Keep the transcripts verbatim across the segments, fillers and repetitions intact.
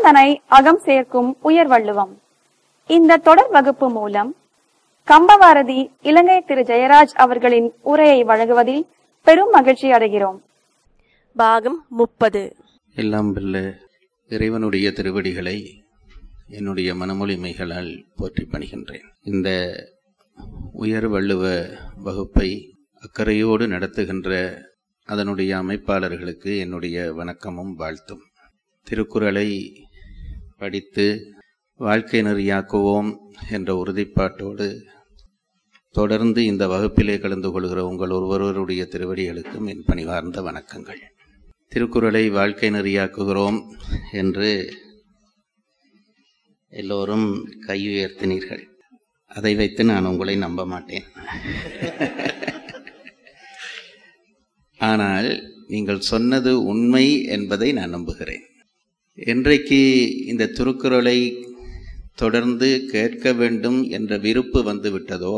சிந்தனை அகம் சேர்க்கும் உயர் வள்ளுவம். இந்த தொடர் வகுப்பு மூலம் கம்பவாரதி இலங்கை திரு ஜெயராஜ் அவர்களின் உரையை வழங்குவதில் பெரும் மகிழ்ச்சி அடைகிறோம். பாகம் முப்பது. எல்லாம் வல்ல இறைவனுடைய திருவடிகளை என்னுடைய மனமொழிமைகளால் போற்றி பணிகின்றேன். இந்த உயர் வள்ளுவ வகுப்பை அக்கறையோடு நடத்துகின்ற அதனுடைய அமைப்பாளர்களுக்கு என்னுடைய வணக்கமும் வாழ்த்தும். திருக்குறளை படித்து வாழ்க்கை நெறியாக்குவோம் என்ற உறுதிப்பாட்டோடு தொடர்ந்து இந்த வகுப்பிலே கலந்து கொள்கிற உங்கள் ஒருவருடைய திருவடிகளுக்கும் என் பணிவார்ந்த வணக்கங்கள். திருக்குறளை வாழ்க்கை நெறியாக்குகிறோம் என்று எல்லோரும் கையுயர்த்தினீர்கள். அதை வைத்து நான் உங்களை நம்ப மாட்டேன். ஆனால் நீங்கள் சொன்னது உண்மை என்பதை நான் நம்புகிறேன். என்றைக்கு இந்த திருக்குறளை தொடர்ந்து கேட்க வேண்டும் என்ற விருப்பு வந்துவிட்டதோ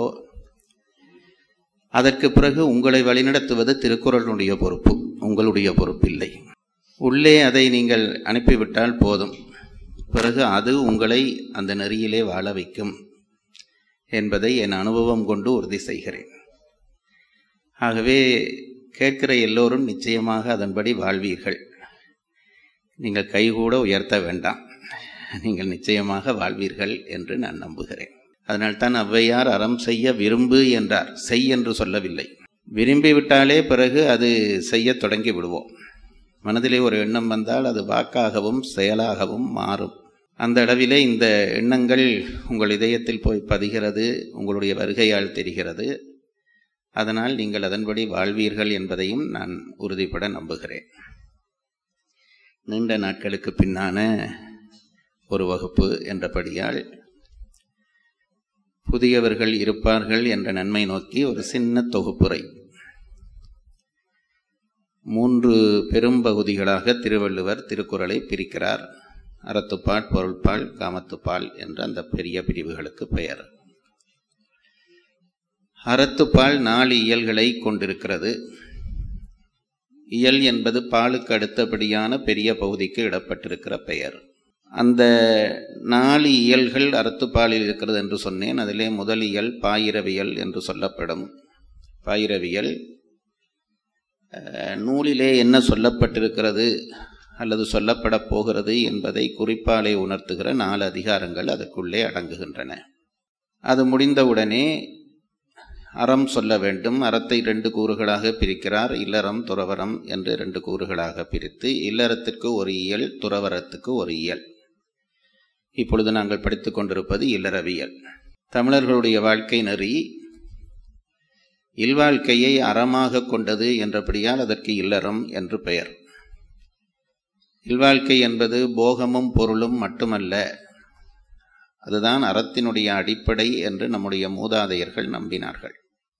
அதற்கு பிறகு உங்களை வழிநடத்துவது திருக்குறளுடைய பொறுப்பு, உங்களுடைய பொறுப்பில்லை. உள்ளே அதை நீங்கள் அனுப்பிவிட்டால் போதும், பிறகு அது உங்களை அந்த நெறியிலே வாழ வைக்கும் என்பதை என் அனுபவம் கொண்டு உறுதி செய்கிறேன். ஆகவே கேட்கிற எல்லோரும் நிச்சயமாக அதன்படி வாழ்வீர்கள். நீங்கள் கைகூட உயர்த்த வேண்டாம், நீங்கள் நிச்சயமாக வாழ்வீர்கள் என்று நான் நம்புகிறேன். அதனால்தான் ஔவையார் அறம் செய்ய விரும்பு என்றார், செய் என்று சொல்லவில்லை. விரும்பிவிட்டாலே பிறகு அது செய்ய தொடங்கி விடுவோம். மனதிலே ஒரு எண்ணம் வந்தால் அது வாக்காகவும் செயலாகவும் மாறும். அந்த அளவிலே இந்த எண்ணங்கள் உங்கள் இதயத்தில் போய் பதிகிறது, உங்களுடைய வருகையால் தெரிகிறது. அதனால் நீங்கள் அதன்படி வாழ்வீர்கள் என்பதையும் நான் உறுதிப்பட நம்புகிறேன். நீண்ட நாட்களுக்கு பின்னான ஒரு வகுப்பு என்றபடியால் புதியவர்கள் இருப்பார்கள் என்ற நன்மை நோக்கி ஒரு சின்ன தொகுப்புரை. மூன்று பெரும் பகுதிகளாக திருவள்ளுவர் திருக்குறளை பிரிக்கிறார். அறத்துப்பால், பொருள்பால், காமத்துப்பால் என்ற அந்த பெரிய பிரிவுகளுக்கு பெயர். அறத்துப்பால் நாலு இயல்களை கொண்டிருக்கிறது. இயல் என்பது பாலுக்கு அடுத்தபடியான பெரிய பகுதிக்கு இடப்பட்டிருக்கிற பெயர். அந்த நாலு இயல்கள் அறத்துப்பாலில் இருக்கிறது என்று சொன்னேன். அதிலே முதல் இயல் பாயிரவியல் என்று சொல்லப்படும். பாயிரவியல் நூலிலே என்ன சொல்லப்பட்டிருக்கிறது அல்லது சொல்லப்பட போகிறது என்பதை குறிப்பாலே உணர்த்துகிற நாலு அதிகாரங்கள் அதற்குள்ளே அடங்குகின்றன. அது முடிந்தவுடனே அறம் சொல்ல வேண்டும். அறத்தை ரெண்டு கூறுகளாக பிரிக்கிறார். இல்லறம், துறவரம் என்று ரெண்டு கூறுகளாக பிரித்து, இல்லறத்திற்கு ஒரு இயல், துறவரத்துக்கு ஒரு இயல். இப்பொழுது நாங்கள் படித்துக் கொண்டிருப்பது இல்லறவியல். தமிழர்களுடைய வாழ்க்கை நெறி இல்வாழ்க்கையை அறமாக கொண்டது என்றபடியால் அதற்கு இல்லறம் என்று பெயர். இல்வாழ்க்கை என்பது போகமும் பொருளும் மட்டுமல்ல, அதுதான் அறத்தினுடைய அடிப்படை என்று நம்முடைய மூதாதையர்கள் நம்பினார்கள்.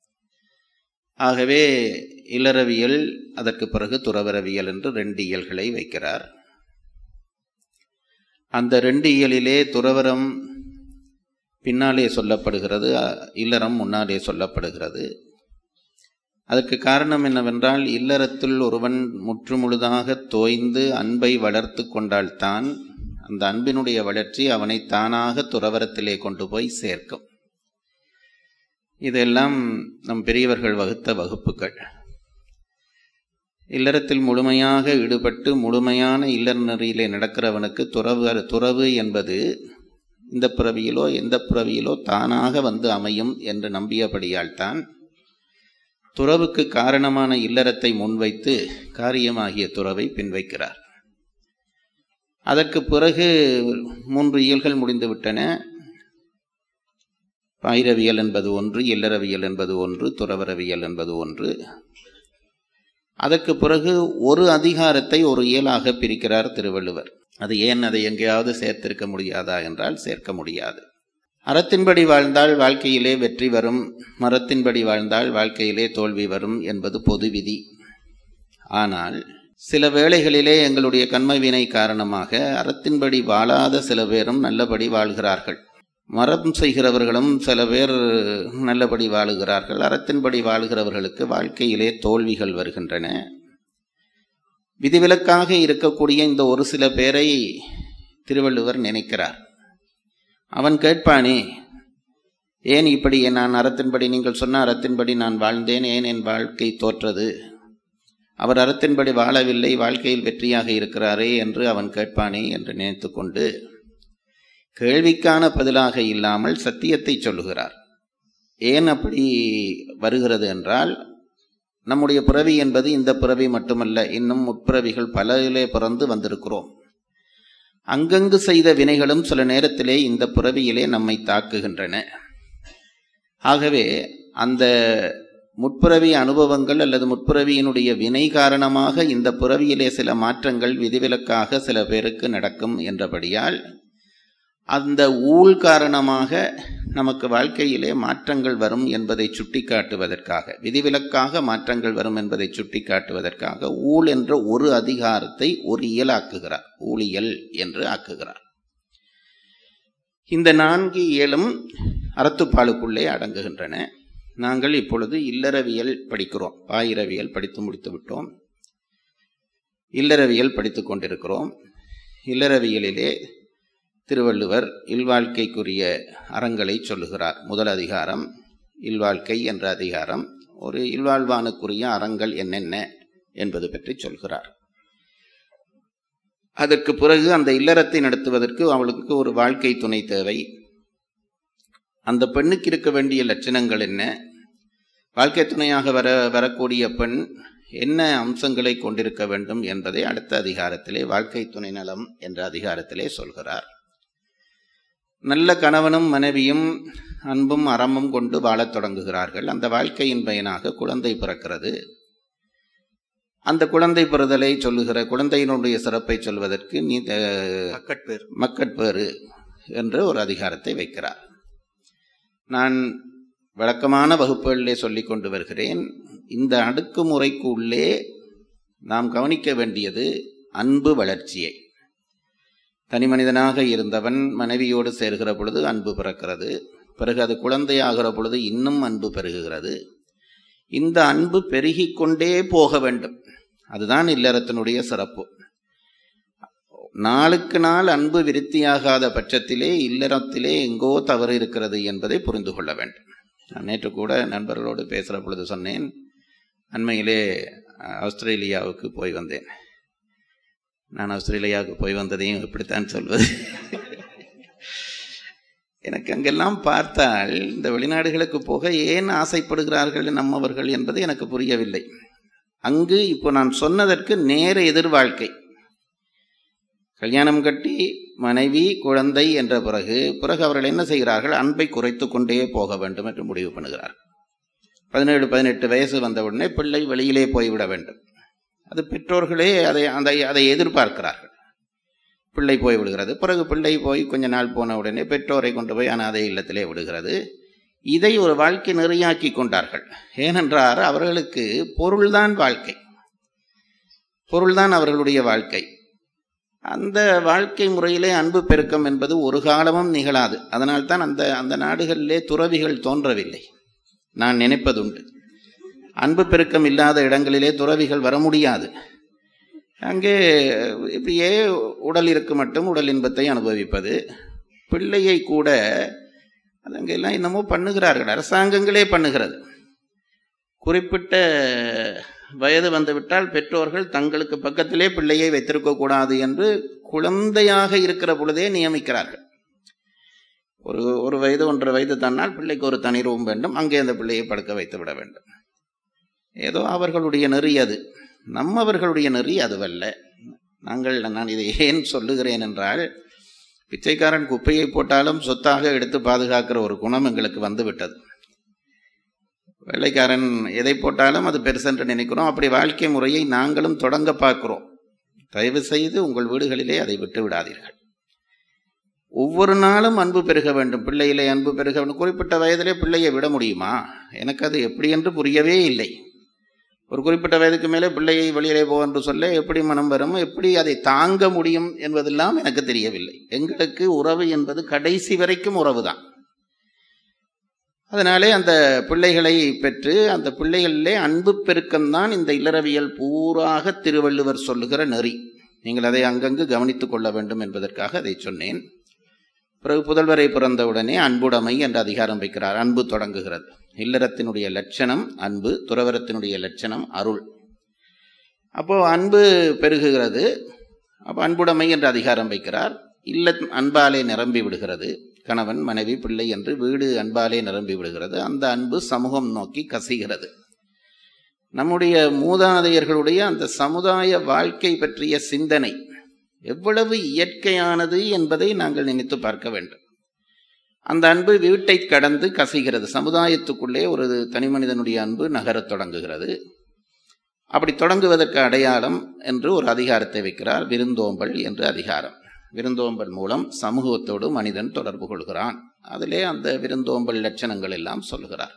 ஆகவே இல்லறவியல், அதற்கு பிறகு துறவரவியல் என்று ரெண்டு இயல்களை வைக்கிறார். அந்த ரெண்டு இயலிலே துறவரம் பின்னாலே சொல்லப்படுகிறது, இல்லறம் முன்னாலே சொல்லப்படுகிறது. அதற்கு காரணம் என்னவென்றால், இல்லறத்தில் ஒருவன் முற்றுமுழுதாக தோய்ந்து அன்பை வளர்த்து கொண்டால்தான் அந்த அன்பினுடைய வளர்ச்சி அவனை தானாக துறவரத்திலே கொண்டு போய் சேர்க்கும். இதெல்லாம் நம் பெரியவர்கள் வகுத்த வகுப்புகள். இல்லறத்தில் முழுமையாக ஈடுபட்டு முழுமையான இல்லற நெறியிலே நடக்கிறவனுக்கு துறவு துறவு என்பது இந்த பிறவியிலோ எந்த பிறவியிலோ தானாக வந்து அமையும் என்று நம்பியபடியால் தான் துறவுக்கு காரணமான இல்லறத்தை முன்வைத்து காரியமாகிய துறவை பின்வைக்கிறார். அதற்கு பிறகு மூன்று இயல்கள் முடிந்துவிட்டன. பாயிரவியல் என்பது ஒன்று, இல்லறவியல் என்பது ஒன்று, துறவரவியல் என்பது ஒன்று. அதற்கு பிறகு ஒரு அதிகாரத்தை ஒரு இயலாக பிரிக்கிறார் திருவள்ளுவர். அது ஏன் அதை எங்கேயாவது சேர்த்திருக்க முடியாதா என்றால் சேர்க்க முடியாது. அறத்தின்படி வாழ்ந்தால் வாழ்க்கையிலே வெற்றி வரும், மரத்தின்படி வாழ்ந்தால் வாழ்க்கையிலே தோல்வி வரும் என்பது பொது விதி. ஆனால் சில வேளைகளிலே எங்களுடைய கண்மவினை காரணமாக அறத்தின்படி வாழாத சில பேரும் நல்லபடி வாழ்கிறார்கள். மரம் செய்கிறவர்களும் சில பேர் நல்லபடி வாழுகிறார்கள். அறத்தின்படி வாழ்கிறவர்களுக்கு வாழ்க்கையிலே தோல்விகள் வருகின்றன. விதிவிலக்காக இருக்கக்கூடிய இந்த ஒரு சில பேரை திருவள்ளுவர் நினைக்கிறார். அவன் கேட்பானே, ஏன் இப்படி நான் அறத்தின்படி, நீங்கள் சொன்ன அறத்தின்படி நான் வாழ்ந்தேன், ஏன் என் வாழ்க்கை தோற்றது? அவர் அறத்தின்படி வாழவில்லை, வாழ்க்கையில் வெற்றியாக இருக்கிறாரே என்று அவன் கேட்பானே என்று நினைத்து கொண்டு கேள்விக்கான பதிலாக இல்லாமல் சத்தியத்தை சொல்லுகிறார். ஏன் அப்படி வருகிறது என்றால், நம்முடைய பிறவி என்பது இந்த பிறவி மட்டுமல்ல, இன்னும் முற்பிறவிகள் பலரிலே பிறந்து வந்திருக்கிறோம். அங்கங்கு செய்த வினைகளும் சில நேரத்திலே இந்த பிறவியிலே நம்மை தாக்குகின்றன. ஆகவே அந்த முற்பிறவி அனுபவங்கள் அல்லது முற்பிறவியினுடைய வினை காரணமாக இந்த பிறவியிலே சில மாற்றங்கள் விதிவிலக்காக சில பேருக்கு நடக்கும் என்றபடியால் அந்த ஊழ் காரணமாக நமக்கு வாழ்க்கையிலே மாற்றங்கள் வரும் என்பதை சுட்டி காட்டுவதற்காக, விதிவிலக்காக மாற்றங்கள் வரும் என்பதை சுட்டி காட்டுவதற்காக ஊழ் என்ற ஒரு அதிகாரத்தை ஒரு இயலாக்குகிறார், ஊழியல் என்று ஆக்குகிறார். இந்த நான்கு இயலும் அறத்துப்பாலுக்குள்ளே அடங்குகின்றன. நாங்கள் இப்பொழுது இல்லறவியல் படிக்கிறோம். பாயிரவியல் படித்து முடித்து விட்டோம். இல்லறவியல் படித்து கொண்டிருக்கிறோம். இல்லறவியலிலே திருவள்ளுவர் இல்வாழ்க்கைக்குரிய அறங்களை சொல்லுகிறார். முதல் அதிகாரம் இல்வாழ்க்கை என்ற அதிகாரம் ஒரு இல்வாழ்வானுக்குரிய அறங்கள் என்னென்ன என்பது பற்றி சொல்கிறார். அதற்கு பிறகு அந்த இல்லறத்தை நடத்துவதற்கு அவளுக்கு ஒரு வாழ்க்கை துணை தேவை. அந்த பெண்ணுக்கு இருக்க வேண்டிய லட்சணங்கள் என்ன, வாழ்க்கை துணையாக வர வரக்கூடிய பெண் என்ன அம்சங்களை கொண்டிருக்க வேண்டும் என்பதை அடுத்த அதிகாரத்திலே வாழ்க்கை துணை நலம் என்ற அதிகாரத்திலே சொல்கிறார். நல்ல கணவனும் மனைவியும் அன்பும் அறமும் கொண்டு வாழத் தொடங்குகிறார்கள். அந்த வாழ்க்கையின் பயனாக குழந்தை பிறக்கிறது. அந்த குழந்தை பெறுதலை சொல்லுகிற, குழந்தையினுடைய சிறப்பை சொல்வதற்கு நீ மக்கட்பேறு மக்கட்பேறு என்று ஒரு அதிகாரத்தை வைக்கிறார். நான் வழக்கமான வகுப்புகளிலே சொல்லிக் கொண்டு வருகிறேன். இந்த அடுக்குமுறைக்கு உள்ளே நாம் கவனிக்க வேண்டியது அன்பு வளர்ச்சியை. தனி மனிதனாக இருந்தவன் மனைவியோடு சேர்கிற பொழுது அன்பு பிறக்கிறது. பிறகு அது குழந்தையாகிற பொழுது இன்னும் அன்பு பெருகுகிறது. இந்த அன்பு பெருகிக் கொண்டே போக வேண்டும். அதுதான் இல்லறத்தினுடைய சிறப்பு. நாளுக்கு நாள் அன்பு விருத்தியாகாத பட்சத்திலே இல்லறத்திலே எங்கோ தவறு இருக்கிறது என்பதை புரிந்து கொள்ள வேண்டும். நான் நேற்று கூட நண்பர்களோடு பேசுகிற பொழுது சொன்னேன், அண்மையிலே ஆஸ்திரேலியாவுக்கு போய் வந்தேன். நான் ஆஸ்திரேலியாவுக்கு போய் வந்ததையும் எப்படித்தான் சொல்வது, எனக்கு அங்கெல்லாம் பார்த்தால் இந்த வெளிநாடுகளுக்கு போக ஏன் ஆசைப்படுகிறார்கள் நம்மவர்கள் என்பது எனக்கு புரியவில்லை. அங்கு இப்போ நான் சொன்னதற்கு நேர எதிர் வாழ்க்கை. கல்யாணம் கட்டி மனைவி குழந்தை என்ற பிறகு பிறகு அவர்கள் என்ன செய்கிறார்கள், அன்பை குறைத்து கொண்டே போக வேண்டும் என்று முடிவு பண்ணுகிறார். பதினேழு பதினெட்டு வயசு வந்தவுடனே பிள்ளை வெளியிலே போய்விட வேண்டும். அது பெற்றோர்களே அதை அதை அதை எதிர்பார்க்கிறார்கள். பிள்ளை போய் விடுகிறது. பிறகு பிள்ளை போய் கொஞ்ச நாள் போன உடனே பெற்றோரை கொண்டு போய் அனாதை இல்லத்திலே விடுகிறது. இதை ஒரு வாழ்க்கை நெறியாக்கி கொண்டார்கள். ஏனென்றால் அவர்களுக்கு பொருள்தான் வாழ்க்கை, பொருள்தான் அவர்களுடைய வாழ்க்கை. அந்த வாழ்க்கை முறையிலே அன்பு பெருக்கம் என்பது ஒரு காலமும் நிகழாது. அதனால்தான் அந்த அந்த நாடுகளிலே துறவிகள் தோன்றவில்லை. நான் நினைப்பதுண்டு, அன்பு பெருக்கம் இல்லாத இடங்களிலே துறவிகள் வர முடியாது. அங்கே இப்படியே உடல் இருக்கு மட்டும் உடல் இன்பத்தை அனுபவிப்பது. பிள்ளையை கூட அது அங்கெல்லாம் என்னமோ பண்ணுகிறார்கள், அரசாங்கங்களே பண்ணுகிறது. குறிப்பிட்ட வயது வந்துவிட்டால் பெற்றோர்கள் தங்களுக்கு பக்கத்திலே பிள்ளையை வைத்திருக்க கூடாது என்று குழந்தையாக இருக்கிற பொழுதே நியமிக்கிறார்கள். ஒரு ஒரு வயது ஒன்றரை வயது தன்னால் பிள்ளைக்கு ஒரு தனி ரூம் வேண்டும், அங்கே அந்த பிள்ளையை படுக்க வைத்து விட வேண்டும். ஏதோ அவர்களுடைய நெறி அது. நம்மவர்களுடைய நெறி அதுவல்ல. நாங்கள் நான் இதை ஏன் சொல்லுகிறேன் என்றால், பிச்சைக்காரன் குப்பையை போட்டாலும் சொத்தாக எடுத்து பாதுகாக்கிற ஒரு குணம் எங்களுக்கு வந்துவிட்டது. வெள்ளைக்காரன் எதை போட்டாலும் அது பெருசென்று நினைக்கிறோம். அப்படி வாழ்க்கை முறையை நாங்களும் தொடங்க பார்க்கிறோம். தயவு செய்து உங்கள் வீடுகளிலே அதை விட்டு விடாதீர்கள். ஒவ்வொரு நாளும் அன்பு பெருக வேண்டும். பிள்ளையிலே அன்பு பெருக வேண்டும். குறிப்பிட்ட வயதிலே பிள்ளையை விட முடியுமா? எனக்கு அது எப்படி என்று புரியவே இல்லை. ஒரு குறிப்பிட்ட வயதுக்கு மேலே பிள்ளையை வெளியிலே போ என்று சொல்ல எப்படி மனம் வரும், எப்படி அதை தாங்க முடியும் என்பதெல்லாம் எனக்கு தெரியவில்லை. எங்களுக்கு உறவு என்பது கடைசி வரைக்கும் உறவு தான். அதனாலே அந்த பிள்ளைகளை பெற்று அந்த பிள்ளைகளிலே அன்பு பெருக்கம்தான் இந்த இல்லறவியல் பூராக திருவள்ளுவர் சொல்லுகிற நெறி. நீங்கள் அதை அங்கங்கு கவனித்துக் கொள்ள வேண்டும் என்பதற்காக அதை சொன்னேன். பிறகு புதல்வரை பிறந்தவுடனே அன்புடைமை என்ற அதிகாரம் வைக்கிறார். அன்பு தொடங்குகிறது. இல்லறத்தினுடைய லட்சணம் அன்பு, துறவரத்தினுடைய லட்சணம் அருள். அப்போ அன்பு பெருகுகிறது. அப்போ அன்புடைமை என்ற அதிகாரம் வைக்கிறார். இல்ல அன்பாலே நிரம்பி விடுகிறது. கணவன் மனைவி பிள்ளை என்று வீடு அன்பாலே நிரம்பி விடுகிறது. அந்த அன்பு சமூகம் நோக்கி கசிகிறது. நம்முடைய மூதாதையர்களுடைய அந்த சமுதாய வாழ்க்கை பற்றிய சிந்தனை எவ்வளவு இயற்கையானது என்பதை நாங்கள் நினைத்து பார்க்க வேண்டும். அந்த அன்பு வீட்டை கடந்து கசிகிறது. சமுதாயத்துக்குள்ளே ஒரு தனி மனிதனுடைய அன்பு நகரத் தொடங்குகிறது. அப்படி தொடங்குவதற்கு அடையாளம் என்று ஒரு அதிகாரத்தை வைக்கிறார். விருந்தோம்பல் என்ற அதிகாரம். விருந்தோம்பல் மூலம் சமூகத்தோடு மனிதன் தொடர்பு கொள்கிறான். அதிலே அந்த விருந்தோம்பல் லட்சணங்கள் எல்லாம் சொல்கிறார்.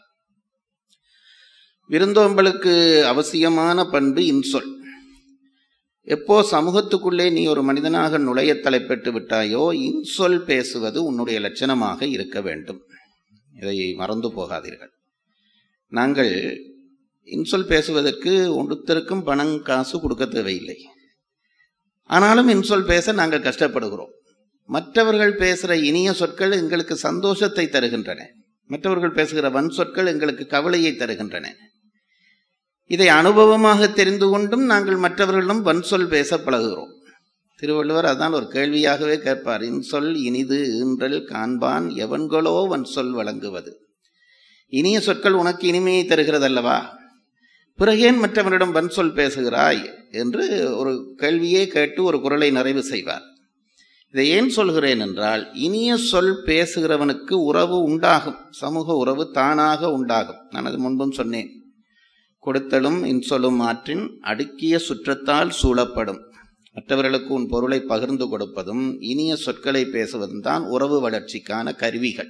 விருந்தோம்பலுக்கு அவசியமான பண்பு இன்சொல். எப்போ சமூகத்துக்குள்ளே நீ ஒரு மனிதனாக நுழைய தலைப்பட்டு விட்டாயோ இன்சொல் பேசுவது உன்னுடைய லட்சணமாக இருக்க வேண்டும். இதை மறந்து போகாதீர்கள். நாங்கள் இன்சொல் பேசுவதற்கு ஒருத்தருக்கும் பணம் காசு கொடுக்க தேவையில்லை. ஆனாலும் இன்சொல் பேச நாங்கள் கஷ்டப்படுகிறோம். மற்றவர்கள் பேசுகிற இனிய சொற்கள் எங்களுக்கு சந்தோஷத்தை தருகின்றன. மற்றவர்கள் பேசுகிற வன் சொற்கள் எங்களுக்கு கவலையை தருகின்றன. இதை அனுபவமாக தெரிந்து கொண்டும் நாங்கள் மற்றவர்களிடம் வன் சொல் பேச பழகுகிறோம். திருவள்ளுவர் அதான் ஒரு கேள்வியாகவே கேட்பார். இன்சொல் இனிது ஈன்றல் காண்பான் எவன்களோ வன் சொல் வழங்குவது. இனிய சொற்கள் உனக்கு இனிமையை தருகிறதல்லவா, பிறகேன் மற்றவரிடம் வன் சொல் பேசுகிறாய் என்று ஒரு கேள்வியே கேட்டு ஒரு குறளை நிறைவு செய்வார். இதை ஏன் சொல்கிறேன் என்றால், இனிய சொல் பேசுகிறவனுக்கு உறவு உண்டாகும். சமூக உறவு தானாக உண்டாகும். நான் அது முன்பும் சொன்னேன். கொடுத்தலும் இன்சொலும் ஆற்றின் அடுக்கிய சுற்றத்தால் சூழப்படும். மற்றவர்களுக்கு உன் பொருளை பகிர்ந்து கொடுப்பதும் இனிய சொற்களை பேசுவதும் தான் உறவு வளர்ச்சிக்கான கருவிகள்.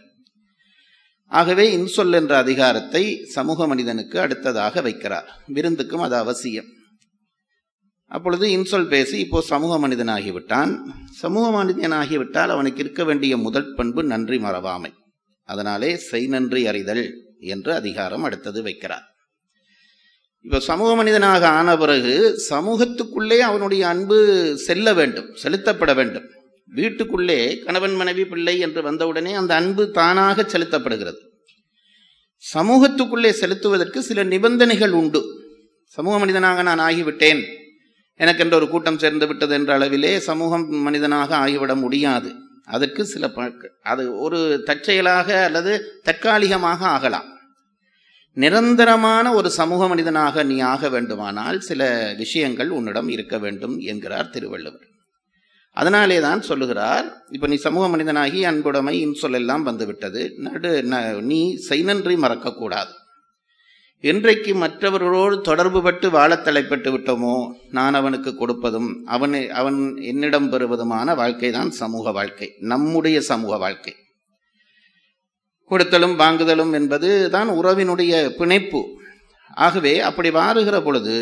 ஆகவே இன்சொல் என்ற அதிகாரத்தை சமூக மனிதனுக்கு அடுத்ததாக வைக்கிறார். விருந்துக்கும் அது அவசியம். அப்பொழுது இன்சொல் பேசி இப்போ சமூக மனிதனாகிவிட்டான். சமூக மனிதனாகிவிட்டால் அவனுக்கு இருக்க வேண்டிய முதல் பண்பு நன்றி மறவாமை. அதனாலே செய் நன்றி அறிதல் என்று அதிகாரம் அடுத்தது வைக்கிறார். இப்போ சமூக மனிதனாக ஆன பிறகு சமூகத்துக்குள்ளே அவனுடைய அன்பு செல்ல வேண்டும், செலுத்தப்பட வேண்டும். வீட்டுக்குள்ளே கணவன் மனைவி பிள்ளை என்று வந்தவுடனே அந்த அன்பு தானாக செலுத்தப்படுகிறது. சமூகத்துக்குள்ளே செலுத்துவதற்கு சில நிபந்தனைகள் உண்டு. சமூக மனிதனாக நான் ஆகிவிட்டேன், எனக்கென்ற ஒரு கூட்டம் சேர்ந்து விட்டது என்ற அளவிலே சமூகம் மனிதனாக ஆகிவிட முடியாது. அதற்கு சில அது ஒரு தற்செயலாக அல்லது தற்காலிகமாக ஆகலாம். நிரந்தரமான ஒரு சமூக மனிதனாக நீ ஆக வேண்டுமானால் சில விஷயங்கள் உன்னிடம் இருக்க வேண்டும் என்கிறார் திருவள்ளுவர். அதனாலே தான் சொல்லுகிறார், இப்போ நீ சமூக மனிதனாகி அன்புடைமை இன்சொல் எல்லாம் வந்துவிட்டது. நடு நீ செய் நன்றி மறக்கக்கூடாது. என்றைக்கு மற்றவர்களோடு தொடர்பு பட்டு வாழத் தலைப்பட்டு விட்டோமோ, நான் அவனுக்கு கொடுப்பதும் அவனை அவன் என்னிடம் பெறுவதுமான வாழ்க்கை தான் சமூக வாழ்க்கை, நம்முடைய சமூக வாழ்க்கை. கொடுத்தலும் வாங்குதலும் என்பது தான் உறவினுடைய பிணைப்பு. ஆகவே அப்படி வாருகிற பொழுது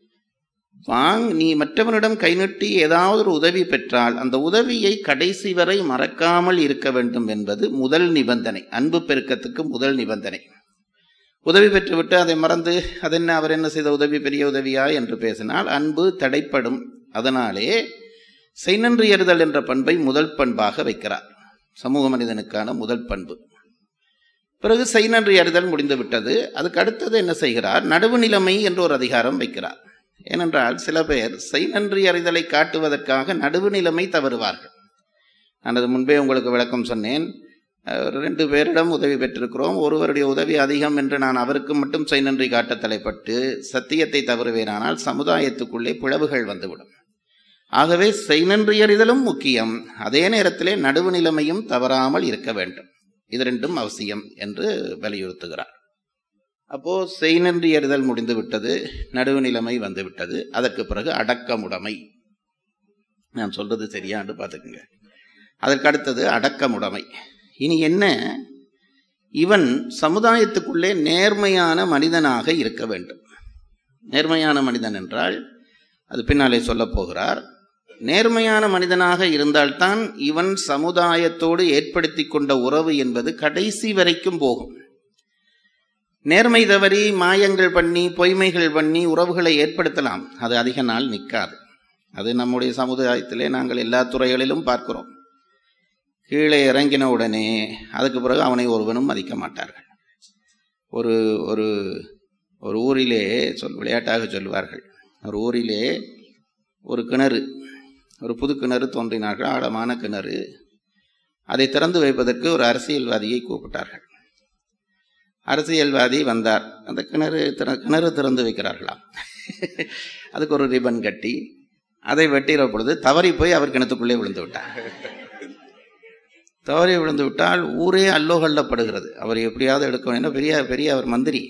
வாங் நீ மற்றவனிடம் கை நீட்டி ஏதாவது ஒரு உதவி பெற்றால் அந்த உதவியை கடைசி வரை மறக்காமல் இருக்க வேண்டும் என்பது முதல் நிபந்தனை. அன்பு பெருக்கத்துக்கு முதல் நிபந்தனை. உதவி பெற்றுவிட்டு அதை மறந்து அதென்ன அவர் என்ன செய்த உதவி பெரிய உதவியா என்று பேசினால் அன்பு தடைப்படும். அதனாலே செய் நன்றி அறிதல் என்ற பண்பை முதல் பண்பாக வைக்கிறார். சமூக மனிதனுக்கான முதல் பண்பு. பிறகு செய் நன்றி அறிதல் முடிந்து விட்டது. அதுக்கு அடுத்தது என்ன செய்கிறார்? நடுவு நிலைமை என்று ஒரு அதிகாரம் வைக்கிறார். ஏனென்றால் சில பேர் செய் நன்றி அறிதலை காட்டுவதற்காக நடுவு நிலைமை தவறுவார்கள். நான் அது முன்பே உங்களுக்கு விளக்கம் சொன்னேன். ரெண்டு பேரிடம் உதவி பெற்றிருக்கிறோம், ஒருவருடைய உதவி அதிகம் என்று நான் அவருக்கு மட்டும் செய் நன்றி காட்ட தலைப்பட்டு சத்தியத்தை தவறுவேனானால் சமுதாயத்துக்குள்ளே பிளவுகள் வந்துவிடும். ஆகவே செய் நன்றி அறிதலும் முக்கியம், அதே நேரத்திலே நடுவு நிலைமையும் தவறாமல் இருக்க வேண்டும். இது ரெண்டும் அவசியம் என்று வலியுறுத்துகிறார். அப்போ செய் நன்றி அறிதல் முடிந்து விட்டது, நடுவு நிலைமை வந்து விட்டது. அதற்கு பிறகு அடக்கமுடைமை. நான் சொல்றது சரியான்னு பார்த்துக்குங்க. அதற்கு அடுத்தது அடக்கமுடைமை. இனி என்ன? இவன் சமுதாயத்துக்குள்ளே நேர்மையான மனிதனாக இருக்க வேண்டும். நேர்மையான மனிதன் என்றால் அது பின்னாலே சொல்ல போகிறார். நேர்மையான மனிதனாக இருந்தால்தான் இவன் சமுதாயத்தோடு ஏற்படுத்தி கொண்ட உறவு என்பது கடைசி வரைக்கும் போகும். நேர்மை தவறி மாயங்கள் பண்ணி பொய்மைகள் பண்ணி உறவுகளை ஏற்படுத்தலாம், அது அதிக நாள் நிற்காது. அது நம்முடைய சமுதாயத்திலே நாங்கள் எல்லா துறைகளிலும் பார்க்கிறோம். கீழே இறங்கின உடனே அதுக்கு பிறகு அவனை ஒருவனும் மதிக்க மாட்டார்கள். ஒரு ஒரு ஒரு ஊரிலே சொல் விளையாட்டாக சொல்வார்கள், ஒரு ஊரிலே ஒரு கிணறு, ஒரு புது கிணறு தோன்றினார்கள், ஆழமான கிணறு. அதை திறந்து வைப்பதற்கு ஒரு அரசியல்வாதியை கூப்பிட்டார்கள். அரசியல்வாதி வந்தார். அந்த கிணறு திற கிணறு திறந்து வைக்கிறார்களாம். அதுக்கு ஒரு ரிபன் கட்டி அதை வெட்டிற பொழுது தவறி போய் அவர் கிணத்துக்குள்ளே விழுந்து விட்டார். தவறி விழுந்து விட்டால் ஊரே அல்லோகல்லப்படுகிறது. அவர் எப்படியாவது எடுக்கணும். என்ன பெரிய பெரிய அவர் மந்திரி.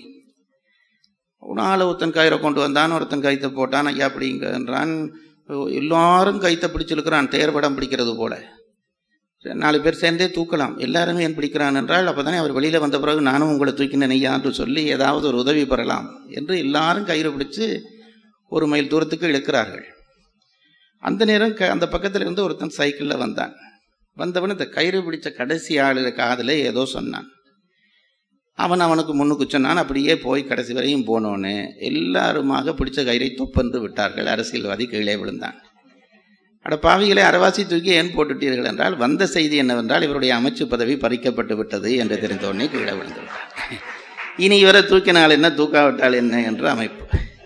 உனால ஒருத்தன் கயிறை கொண்டு வந்தான், ஒருத்தன் கைத்தை போட்டான், ஐயா அப்படிங்கிறான். எல்லாரும் கைத்தை பிடிச்சிருக்கிறான், தேர் படம் பிடிக்கிறது போல. நாலு பேர் சேர்ந்தே தூக்கலாம், எல்லாருமே ஏன் பிடிக்கிறான் என்றால் அப்போதானே அவர் வெளியில் வந்த பிறகு நானும் உங்களை தூக்கினேன் ஐயா என்று சொல்லி ஏதாவது ஒரு உதவி பெறலாம் என்று எல்லாரும் கயிறு பிடிச்சு ஒரு மைல் தூரத்துக்கு இழுக்கிறார்கள். அந்த நேரம் க அந்த பக்கத்தில் இருந்து ஒருத்தன் சைக்கிளில் வந்தான். வந்தவன் இந்த கயிறு பிடிச்ச கடைசி ஆளு காதில் ஏதோ சொன்னான். அவன் அவனுக்கு முன்னுக்கு சொன்னான். அப்படியே போய் கடைசி வரையும் போனோன்னு எல்லாருமாக பிடிச்ச கயிறை தொப்பென்று விட்டார்கள். அரசியல்வாதி கீழே விழுந்தான். அட பாவிகளை அரவாசி தூக்கி ஏன் போட்டுட்டீர்கள் என்றால் வந்த செய்தி என்னவென்றால் இவருடைய அமைச்சு பதவி பறிக்கப்பட்டு விட்டது என்று தெரிந்தோடனே கீழே விழுந்து விட்டார். இனி இவரை தூக்கினால் என்ன, தூக்காவிட்டால் என்ன என்ற அமைப்பு.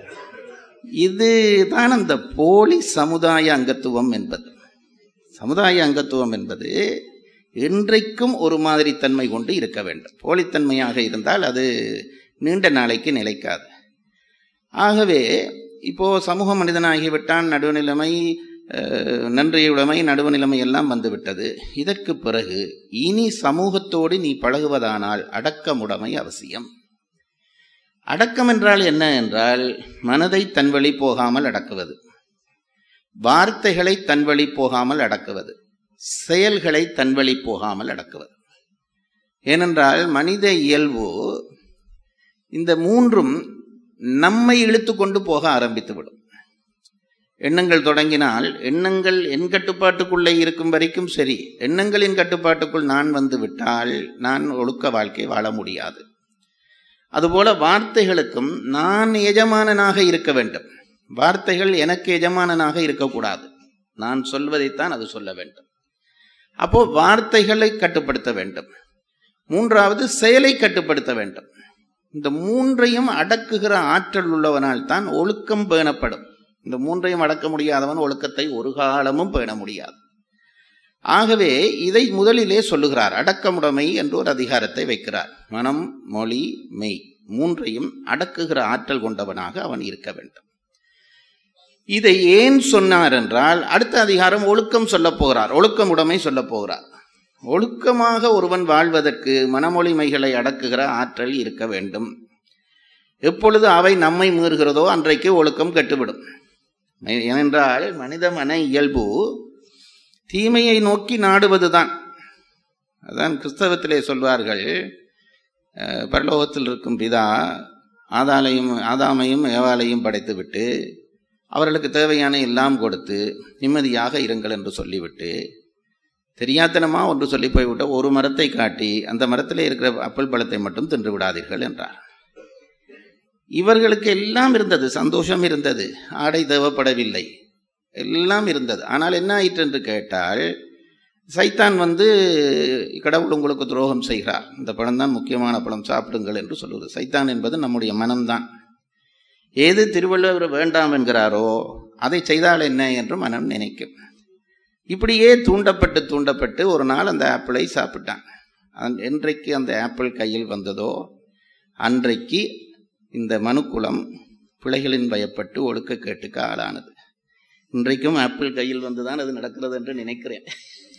இது தான் அந்த போலி சமுதாய அங்கத்துவம் என்பது. சமுதாய அங்கத்துவம் என்பது என்றைக்கும் ஒரு மாதிரி தன்மை கொண்டு இருக்க வேண்டும். போலித்தன்மையாக இருந்தால் அது நீண்ட நாளைக்கு நிலைக்காது. ஆகவே இப்போ சமூக மனிதனாகிவிட்டான், நடுவுநிலைமை, நன்றியுடைமை, நடுவுநிலைமை எல்லாம் வந்துவிட்டது. இதற்கு பிறகு இனி சமூகத்தோடு நீ பழகுவதானால் அடக்கமுடைமை அவசியம். அடக்கம் என்றால் என்ன என்றால் மனதை தன்வழி போகாமல் அடக்குவது, வார்த்தைகளை தன்வழி போகாமல் அடக்குவது, செயல்களை தன்வழி போகாமல் அடக்குவது. ஏனென்றால் மனித இயல்பு இந்த மூன்றும் நம்மை இழுத்து கொண்டு போக ஆரம்பித்துவிடும். எண்ணங்கள் தொடங்கினால் எண்ணங்கள் என் கட்டுப்பாட்டுக்குள்ளே இருக்கும் வரைக்கும் சரி, எண்ணங்களின் கட்டுப்பாட்டுக்குள் நான் வந்து விட்டால் நான் ஒழுக்க வாழ்க்கை வாழ முடியாது. அதுபோல வார்த்தைகளுக்கும் நான் எஜமானனாக இருக்க வேண்டும். வார்த்தைகள் எனக்கு எஜமானனாக இருக்கக்கூடாது. நான் சொல்வதைத்தான் அது சொல்ல வேண்டும். அப்போ வார்த்தைகளை கட்டுப்படுத்த வேண்டும். மூன்றாவது செயலை கட்டுப்படுத்த வேண்டும். இந்த மூன்றையும் அடக்குகிற ஆற்றல் உள்ளவனால் தான் ஒழுக்கம் பேணப்படும். இந்த மூன்றையும் அடக்க முடியாதவன் ஒழுக்கத்தை ஒரு காலமும் பேண முடியாது. ஆகவே இதை முதலிலே சொல்லுகிறார். அடக்கமுடைமை என்று ஒரு அதிகாரத்தை வைக்கிறார். மனம், மொழி, மெய் மூன்றையும் அடக்குகிற ஆற்றல் கொண்டவனாக அவன் இருக்க வேண்டும். இதை ஏன் சொன்னார் என்றால் அடுத்த அதிகாரம் ஒழுக்கம் சொல்ல போகிறார், ஒழுக்கமுடைமை சொல்ல போகிறார். ஒழுக்கமாக ஒருவன் வாழ்வதற்கு மனமொழிமைகளை அடக்குகிற ஆற்றல் இருக்க வேண்டும். எப்பொழுது அவை நம்மை மீறுகிறதோ அன்றைக்கு ஒழுக்கம் கெட்டுவிடும். ஏனென்றால் மனித மன இயல்பு தீமையை நோக்கி நாடுவதுதான். அதான் கிறிஸ்தவத்திலே சொல்வார்கள், பரலோகத்தில் இருக்கும் பிதா ஆதாலையும் ஆதாமையும் ஏவாளையும் படைத்து விட்டு அவர்களுக்கு தேவையான எல்லாம் கொடுத்து நிம்மதியாக இருங்கள் என்று சொல்லிவிட்டு தெரியாத்தனமா ஒன்று சொல்லி போய்விட்ட ஒரு மரத்தை காட்டி அந்த மரத்திலே இருக்கிற அப்பல் பழத்தை மட்டும் தின்று விடாதீர்கள் என்றார். இவர்களுக்கு எல்லாம் இருந்தது, சந்தோஷம் இருந்தது, ஆடை தேவைப்படவில்லை, எல்லாம் இருந்தது. ஆனால் என்ன ஆயிற்று என்று கேட்டால் சைத்தான் வந்து கடவுள் உங்களுக்கு துரோகம் செய்கிறார், இந்த பழம் தான் முக்கியமான பழம், சாப்பிடுங்கள் என்று சொல்லுவது. சைத்தான் என்பது நம்முடைய மனம்தான். ஏது திருவள்ளுவர் வேண்டாம் என்கிறாரோ அதை செய்தால் என்ன என்று மனம் நினைக்கும். இப்படியே தூண்டப்பட்டு தூண்டப்பட்டு ஒரு நாள் அந்த ஆப்பிளை சாப்பிட்டான். என்றைக்கு அந்த ஆப்பிள் கையில் வந்ததோ அன்றைக்கு இந்த மனுக்குலம் பிள்ளைகளின் பயப்பட்டு ஒழுக்க கேட்டுக்கு ஆளானது. இன்றைக்கும் ஆப்பிள் கையில் வந்துதான் அது நடக்கிறது என்று நினைக்கிறேன்.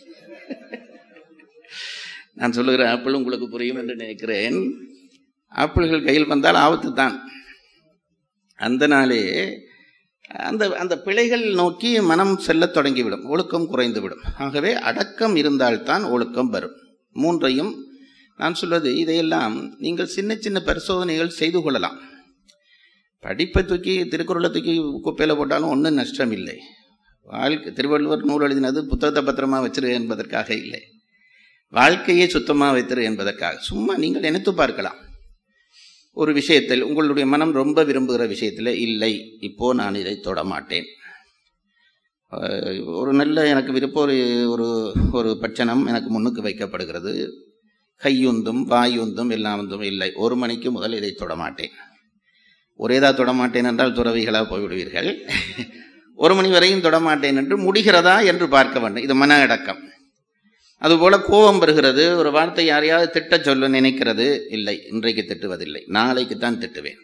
நான் சொல்லுகிற ஆப்பிள் உங்களுக்கு புரியும் என்று நினைக்கிறேன். ஆப்பிள்கள் கையில் வந்தால் ஆபத்து தான். அந்த நாளே அந்த அந்த பிழைகள் நோக்கி மனம் செல்ல தொடங்கிவிடும், ஒழுக்கம் குறைந்துவிடும். ஆகவே அடக்கம் இருந்தால்தான் ஒழுக்கம் வரும். மூன்றையும் நான் சொல்வது இதையெல்லாம் நீங்கள் சின்ன சின்ன பரிசோதனைகள் செய்து கொள்ளலாம். படிப்பை தூக்கி திருக்குறளை தூக்கி குப்பையில் போட்டாலும் ஒன்றும் நஷ்டம் இல்லை. வாழ்க்கை திருவள்ளுவர் நூல் எழுதினது புத்தகத்தை பத்திரமா வச்சிரு என்பதற்காக இல்லை, வாழ்க்கையை சுத்தமாக வைத்திரு என்பதற்காக. சும்மா நீங்கள் நினைத்து பார்க்கலாம். ஒரு விஷயத்தில் உங்களுடைய மனம் ரொம்ப விரும்புகிற விஷயத்தில் இல்லை, இப்போ நான் இதை தொட மாட்டேன். ஒரு நல்ல எனக்கு விருப்பம் ஒரு ஒரு ஒரு பட்சணம் எனக்கு முன்னுக்கு வைக்கப்படுகிறது. கையுந்தும் வாயுந்தும் எல்லாமுந்தும் இல்லை. ஒரு மணிக்கு முதல் இதை தொடமாட்டேன். ஒரேதா தொடமாட்டேன் என்றால் துறவிகளாக போய்விடுவீர்கள். ஒரு மணி வரையும் தொடமாட்டேன் என்று முடிகிறதா என்று பார்க்க வேண்டும். இது மன அடக்கம். அதுபோல கோபம் வருகிறது, ஒரு வார்த்தை யாரையாவது திட்ட சொல்ல நினைக்கிறது, இல்லை, இன்றைக்கு திட்டுவதில்லை, நாளைக்குத்தான் திட்டுவேன்.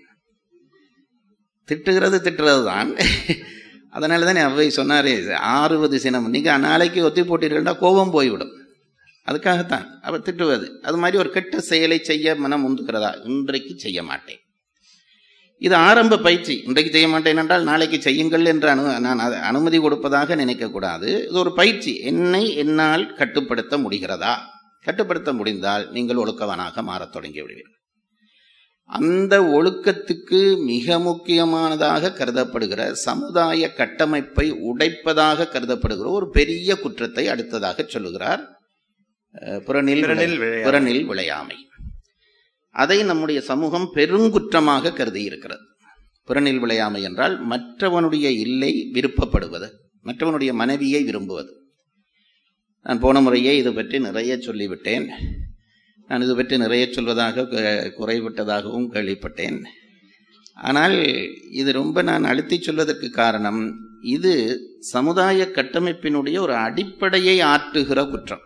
திட்டுகிறது திட்டுறது தான். அதனால தானே அவ்வை சொன்னாரே, ஆறுவது சினம், நீங்கள் நாளைக்கு ஒத்தி போட்டீர்கள்னா கோபம் போய்விடும். அதுக்காகத்தான் அவர் திட்டுவது. அது மாதிரி ஒரு கெட்ட செயலை செய்ய மனம் உந்துகிறதா? இன்றைக்கு செய்ய மாட்டேன். இது ஆரம்ப பயிற்சி. இன்றைக்கு செய்ய மாட்டேன் என்றால் நாளைக்கு செய்யுங்கள் என்று அனு நான் அனுமதி கொடுப்பதாக நினைக்கக்கூடாது. இது ஒரு பயிற்சி. என்னை என்னால் கட்டுப்படுத்த முடிகிறதா? கட்டுப்படுத்த முடிந்தால் நீங்கள் ஒழுக்கவனாக மாறத் தொடங்கி விடுவீர்கள். அந்த ஒழுக்கத்துக்கு மிக முக்கியமானதாக கருதப்படுகிற சமுதாய கட்டமைப்பை உடைப்பதாக கருதப்படுகிற ஒரு பெரிய குற்றத்தை அடுத்ததாக சொல்லுகிறார். புறனில் புறனில் விளையாமை. அதை நம்முடைய சமூகம் பெருங்குற்றமாக கருதி இருக்கிறது. புறனில் விளையாமை என்றால் மற்றவனுடைய இல்லை விருப்பப்படுவது, மற்றவனுடைய மனைவியை விரும்புவது. நான் போன முறையே இது பற்றி நிறைய சொல்லிவிட்டேன். நான் இது பற்றி நிறைய சொல்வதாக குறைவிட்டதாகவும் கேள்விப்பட்டேன். ஆனால் இது ரொம்ப நான் அழுத்தி சொல்வதற்கு காரணம், இது சமுதாய கட்டமைப்பினுடைய ஒரு அடிப்படையை ஆற்றுகிற குற்றம்.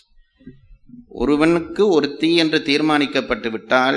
ஒருவனுக்கு ஒருத்தி என்று தீர்மானிக்கப்பட்டு விட்டால்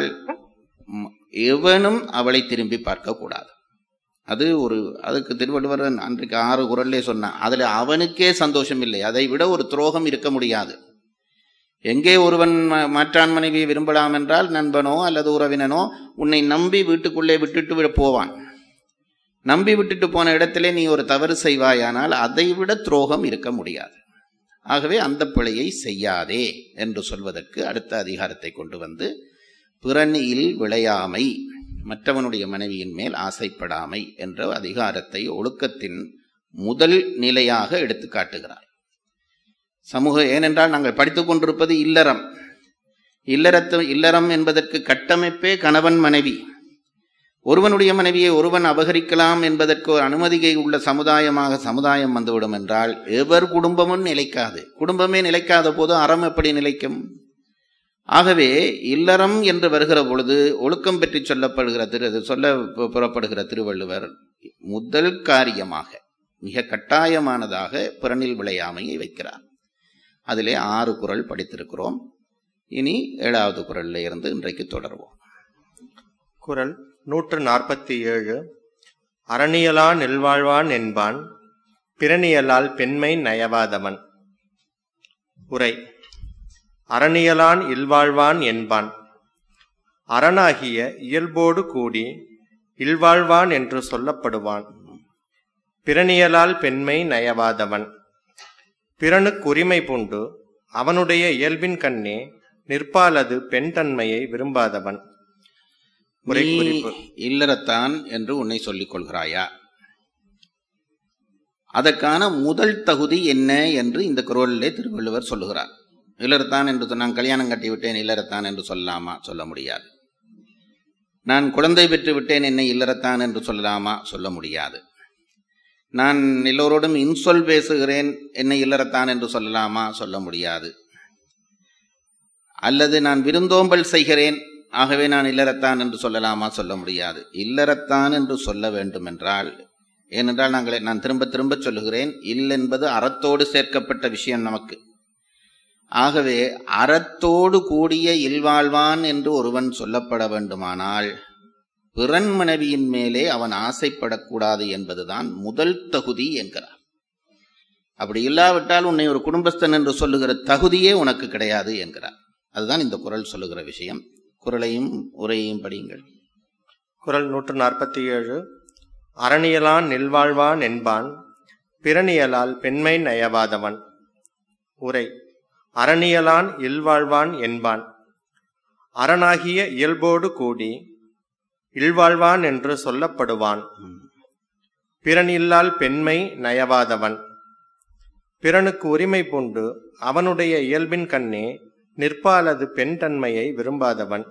எவனும் அவளை திரும்பி பார்க்க கூடாது. அது ஒரு அதுக்கு திருவள்ளுவர் அன்றைக்கு ஆறு குறள்லே சொன்னான். அதில் அவனுக்கே சந்தோஷம் இல்லை, அதை விட ஒரு துரோகம் இருக்க முடியாது. எங்கே ஒருவன் மாற்றான் மனைவியை விரும்பலாம் என்றால் நண்பனோ அல்லது உறவினனோ உன்னை நம்பி வீட்டுக்குள்ளே விட்டுட்டு போவான். நம்பி விட்டுட்டு போன இடத்திலே நீ ஒரு தவறு செய்வாயானால் அதை விட துரோகம் இருக்க முடியாது. ஆகவே அந்த பிழையை செய்யாதே என்று சொல்வதற்கு அடுத்த அதிகாரத்தை கொண்டு வந்து பிறனில் விளையாமை, மற்றவனுடைய மனைவியின் மேல் ஆசைப்படாமை என்ற அதிகாரத்தை ஒழுக்கத்தின் முதல் நிலையாக எடுத்து காட்டுகிறார். சமூக ஏனென்றால் நாங்கள் படித்துக் கொண்டிருப்பது இல்லறம். இல்லறத்து இல்லறம் என்பதற்கு கட்டமைப்பே கணவன் மனைவி. ஒருவனுடைய மனைவியை ஒருவன் அபகரிக்கலாம் என்பதற்கு ஒரு அனுமதியை உள்ள சமுதாயமாக சமுதாயம் வந்துவிடும் என்றால் எவர் குடும்பமும் நிலைக்காது. குடும்பமே நிலைக்காத போது அறம் எப்படி நிலைக்கும்? ஆகவே இல்லறம் என்று வருகிற பொழுது ஒழுக்கம் பற்றி சொல்லப்படுகிற திரு சொல்ல புறப்படுகிற திருவள்ளுவர் முதல் காரியமாக மிக கட்டாயமானதாக புறனில் விளையாமையை வைக்கிறார். அதிலே ஆறு குறள் படித்திருக்கிறோம். இனி ஏழாவது குறளில் இருந்து இன்றைக்கு தொடர்வோம். குறள் நூற்று நாற்பத்தி ஏழு. அரணியலா நெல்வாழ்வான் என்பான், பிறனியலால் பெண்மை நயவாதவன். உரை. அரணியலான் இல்வாழ்வான் என்பான், அரணாகிய இயல்போடு கூடி இல்வாழ்வான் என்று சொல்லப்படுவான். பிறனியலால் பெண்மை நயவாதவன், பிறனுக்கு உரிமை பூண்டு அவனுடைய இயல்பின் கண்ணே நிற்பாலது பெண் தன்மையை விரும்பாதவன். இல்லறத்தான் என்று உன்னை சொல்லிக் கொள்கிறாயா? அதற்கான முதல் தகுதி என்ன என்று இந்த குறளிலே திருவள்ளுவர் சொல்லுகிறார். இல்லறத்தான் என்று நான் கல்யாணம் கட்டிவிட்டேன் இல்லறத்தான் என்று சொல்லலாமா? சொல்ல முடியாது. நான் குழந்தை பெற்று விட்டேன் என்னை இல்லறத்தான் என்று சொல்லலாமா? சொல்ல முடியாது. நான் எல்லோரோடும் இன்சொல் பேசுகிறேன் என்னை இல்லறத்தான் என்று சொல்லலாமா? சொல்ல முடியாது. அல்லது நான் விருந்தோம்பல் செய்கிறேன் ஆகவே நான் இல்லறத்தான் என்று சொல்லலாமா? சொல்ல முடியாது. இல்லறத்தான் என்று சொல்ல வேண்டும் என்றால், ஏனென்றால் நாங்களே நான் திரும்ப திரும்ப சொல்லுகிறேன், இல் என்பது அறத்தோடு சேர்க்கப்பட்ட விஷயம் நமக்கு. ஆகவே அறத்தோடு கூடிய இல்வாழ்வான் என்று ஒருவன் சொல்லப்பட வேண்டுமானால் பிறன் மனைவியின் மேலே அவன் ஆசைப்படக்கூடாது என்பதுதான் முதல் தகுதி என்கிறார். அப்படி இல்லாவிட்டால் உன்னை ஒரு குடும்பஸ்தன் என்று சொல்லுகிற தகுதியே உனக்கு கிடையாது என்கிறார். அதுதான் இந்த குறள் சொல்லுகிற விஷயம். குறளையும் உரையையும் படியுங்கள். குறள் நூற்று நாற்பத்தி ஏழு. அரணியலான் நெல்வாழ்வான் என்பான், பிறனியலால் பெண்மை நயவாதவன். உரை. அரணியலான் இல்வாழ்வான் என்பான், அரணாகிய இயல்போடு கூடி இல்வாழ்வான் என்று சொல்லப்படுவான். பிறனில்லால் பெண்மை நயவாதவன், பிறனுக்கு உரிமை பூண்டு அவனுடைய இயல்பின் கண்ணே நிற்பாலது பெண் தன்மையை விரும்பாதவன்.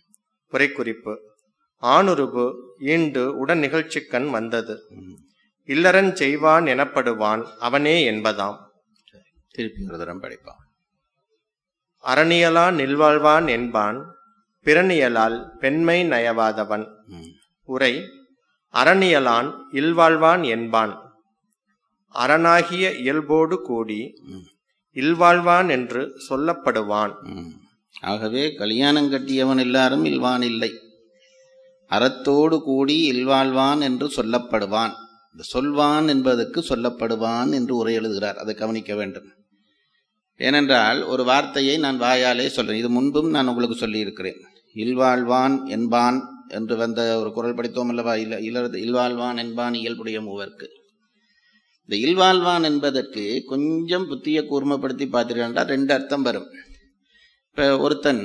உரை குறிப்பு. ஆணுருபு ஈண்டு உடன் நிகழ்ச்சிக்கண் வந்தது. இல்லறன் செய்வான் எனப்படுவான் அவனே என்பதாம். திருப்பி ஒரு தரம் படிப்பான். அரணியலான் நில்வாழ்வான் என்பான் பிறனியலால் பெண்மை நயவாதவன். உரை: அரணியலான் இல்வாழ்வான் என்பான் அரணாகிய இயல்போடு கூடி இல்வாழ்வான் என்று சொல்லப்படுவான். ஆகவே கல்யாணம் கட்டியவன் எல்லாரும் இல்வான் இல்லை, அறத்தோடு கூடி இல்வாழ்வான் என்று சொல்லப்படுவான். இந்த சொல்வான் என்பதற்கு சொல்லப்படுவான் என்று உரை எழுதுகிறார். அதை கவனிக்க வேண்டும். ஏனென்றால் ஒரு வார்த்தையை நான் வாயாலே சொல்றேன். இது முன்பும் நான் உங்களுக்கு சொல்லி இருக்கிறேன். இல்வாழ்வான் என்பான் என்று வந்த ஒரு குறள் படித்தோம் அல்லவா? இல்ல இல்லறது இல்வாழ்வான் என்பான் இயல்புடைய மூவர்க்கு. இந்த இல்வாழ்வான் என்பதற்கு கொஞ்சம் புத்திய கூர்மைப்படுத்தி பார்த்தீர்கள்னா ரெண்டு அர்த்தம் வரும். இப்போ ஒருத்தன்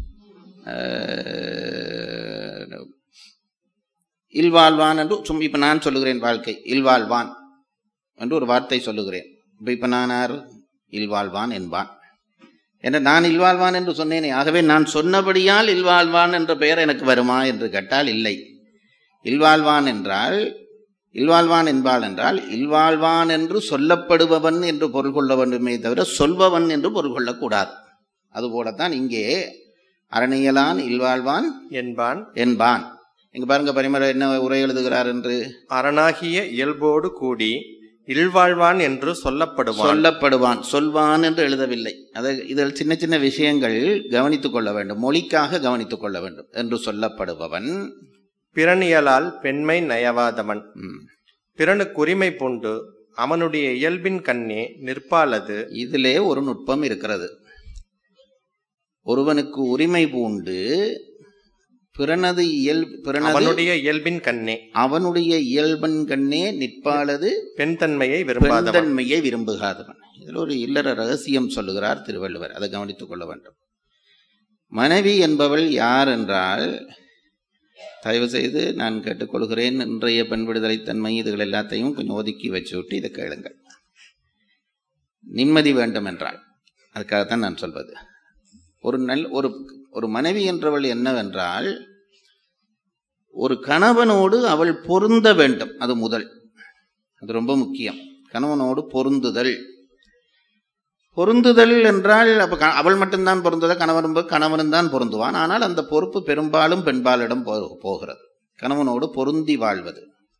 இல்வாழ்வான் என்று சும் இப்போ நான் சொல்லுகிறேன், வாழ்க்கை இல்வாழ்வான் என்று ஒரு வார்த்தை சொல்லுகிறேன். இப்போ இப்போ நான் யார்? இல்வாழ்வான் என்பான். என்ற நான் இல்வாழ்வான் என்று சொன்னேனே, ஆகவே நான் சொன்னபடியால் இல்வாழ்வான் என்ற பெயர் எனக்கு வருமா என்று கேட்டால் இல்லை. இல்வாழ்வான் என்றால் இல்வாழ்வான் என்பாள் என்றால் இல்வாழ்வான் என்று சொல்லப்படுபவன் என்று பொருள் கொள்ள வேண்டுமே தவிர சொல்பவன் என்று பொருள் கொள்ளக்கூடாது. அதுபோலத்தான் இங்கே அரணியலான் இல்வாழ்வான் என்பான் என்பான். இங்க பாருங்க பரிமள என்ன உரை எழுதுகிறார் என்று. அரணாகிய இயல்போடு கூடி இல்வாழ்வான் என்று சொல்லப்படுவான். சொல்லப்படுவான் சொல்வான் என்று எழுதவில்லை. அதை இதில் சின்ன சின்ன விஷயங்கள் கவனித்துக் கொள்ள வேண்டும், மொழிக்காக கவனித்துக் கொள்ள வேண்டும். என்று சொல்லப்படுபவன் பிறனியலால் பெண்மை நயவாதவன். பிறனுக்கு உரிமை பூண்டு அவனுடைய இயல்பின் கண்ணே நிற்பாலது. இதிலே ஒரு நுட்பம் இருக்கிறது. ஒருவனுக்கு உரிமை பூண்டு பிறனது இயல்பு அவனுடைய இயல்பின் கண்ணே அவனுடைய இயல்பின் கண்ணே நிற்பாலது பெண் தன்மையை விரும்பாதவன் தன்மையை விரும்புகாதவன். இதில் ஒரு இல்லற ரகசியம் சொல்லுகிறார் திருவள்ளுவர். அதை கவனித்துக் கொள்ள வேண்டும். மனைவி என்பவள் யார் என்றால், தயவு செய்து நான் கேட்டுக்கொள்கிறேன், இன்றைய பெண் விடுதலை தன்மை இதுகள் எல்லாத்தையும் கொஞ்சம் ஒதுக்கி வச்சு விட்டு இதை கேளுங்கள். நிம்மதி வேண்டும் என்றால் அதுக்காகத்தான் நான் சொல்வது. ஒரு நல் ஒரு ஒரு மனைவி என்றவள் என்னவென்றால், ஒரு கணவனோடு அவள் பொருந்த வேண்டும். அது முதல், அது ரொம்ப முக்கியம். கணவனோடு பொருந்துதல். பொருந்துதல் என்றால் அப்ப அவள் மட்டும்தான் பொருந்தத, கணவன் கணவனும் தான் பொருந்துவான். ஆனால் அந்த பொறுப்பு பெரும்பாலும் பெண்பாலிடம் போகிறது. கணவனோடு பொருந்தி வாழ்வது.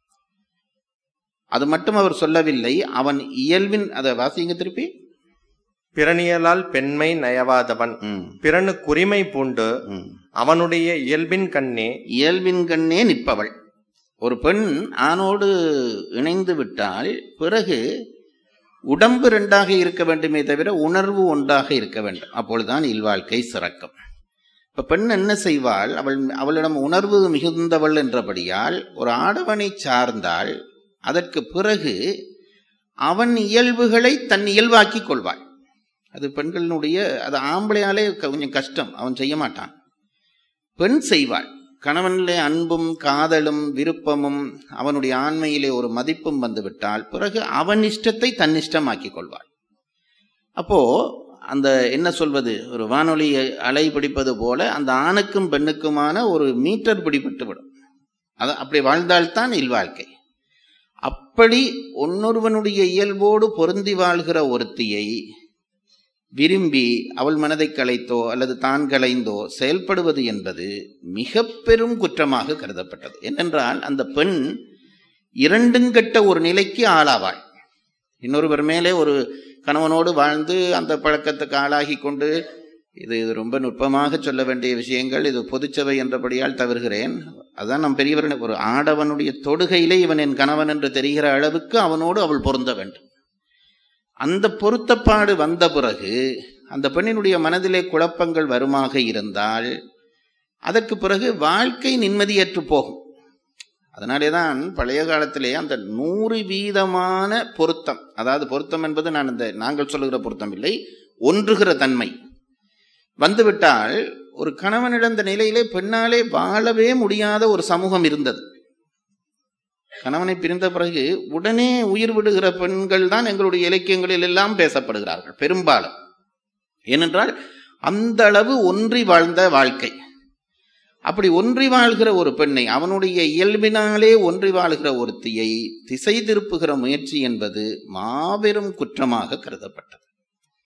அது மட்டும் அவர் சொல்லவில்லை, அவன் இயல்பின் அதை வாசிங்க திருப்பி. பிறனியலால் பெண்மை நயவாதவன் பிறனுக்கு உரிமை பூண்டு அவனுடைய இயல்பின் கண்ணே இயல்பின் கண்ணே நிற்பவள். ஒரு பெண் ஆணோடு இணைந்து விட்டால் பிறகு உடம்பு ரெண்டாக இருக்க வேண்டுமே தவிர உணர்வு ஒன்றாக இருக்க வேண்டும். அப்பொழுதுதான் இல்வாழ்க்கை சிறக்கும். இப்ப பெண் என்ன செய்வாள்? அவள் அவளிடம் உணர்வு மிகுந்தவள் என்றபடியால் ஒரு ஆடவனை சார்ந்தால் அதற்கு பிறகு அவன் இயல்புகளை தன் இயல்பாக்கி கொள்வாள். அது பெண்களினுடைய, அது ஆம்பளையாலே கொஞ்சம் கஷ்டம், அவன் செய்ய மாட்டான். பெண் செய்வாள். கணவனிலே அன்பும் காதலும் விருப்பமும் அவனுடைய ஆண்மையிலே ஒரு மதிப்பும் வந்துவிட்டால் பிறகு அவன் இஷ்டத்தை தன் இஷ்டமாக்கி கொள்வாள். அப்போ அந்த என்ன சொல்வது, ஒரு வானொலி அலை பிடிப்பது போல அந்த ஆணுக்கும் பெண்ணுக்குமான ஒரு மீட்டர் பிடிபட்டு விடும். அது அப்படி வாழ்ந்தால்தான் இல்வாழ்க்கை. அப்படி ஒன்னொருவனுடைய இயல்போடு பொருந்தி வாழ்கிற ஒருத்தியை விரும்பி அவள் மனதை கலைத்தோ அல்லது தான் கலைந்தோ செயல்படுவது என்பது மிக பெரும் குற்றமாக கருதப்பட்டது. ஏனென்றால் அந்த பெண் இரண்டுங்கட்ட ஒரு நிலைக்கு ஆளாவாள். இன்னொருவர் மேலே ஒரு கணவனோடு வாழ்ந்து அந்த பழக்கத்துக்கு ஆளாகி கொண்டு, இது இது ரொம்ப நுட்பமாக சொல்ல வேண்டிய விஷயங்கள், இது பொதுச்சபை என்றபடியால் தவிர்கிறேன். அதுதான் நம் பெரியவர், ஒரு ஆடவனுடைய தொடுகையிலே இவன் என் கணவன் என்று தெரிகிற அளவுக்கு அவனோடு அவள் பொருந்த வேண்டும். அந்த பொருத்தப்பாடு வந்த பிறகு அந்த பெண்ணினுடைய மனதிலே குழப்பங்கள் வருமாக இருந்தால் அதற்கு பிறகு வாழ்க்கை நிம்மதியற்று போகும். அதனாலேதான் பழைய காலத்திலே அந்த நூறு வீதமான பொருத்தம், அதாவது பொருத்தம் என்பது நான் இந்த நாங்கள் சொல்லுகிற பொருத்தம் இல்லை, ஒன்றுகிற தன்மை வந்துவிட்டால் ஒரு கணவனிழந்த நிலையிலே பெண்ணாலே வாழவே முடியாத ஒரு சமூகம் இருந்தது. கணவனை பிரிந்த பிறகு உடனே உயிர் விடுகிற பெண்கள் தான் எங்களுடைய இலக்கியங்களில் எல்லாம் பேசப்படுகிறார்கள் பெரும்பாலும். ஏனென்றால் அந்த அளவு ஒன்றி வாழ்ந்த வாழ்க்கை. அப்படி ஒன்றி வாழ்கிற ஒரு பெண்ணை, அவனுடைய இயல்பினாலே ஒன்றி வாழ்கிற ஒருத்தியை திசை திருப்புகிற முயற்சி என்பது மாபெரும் குற்றமாக கருதப்பட்டது.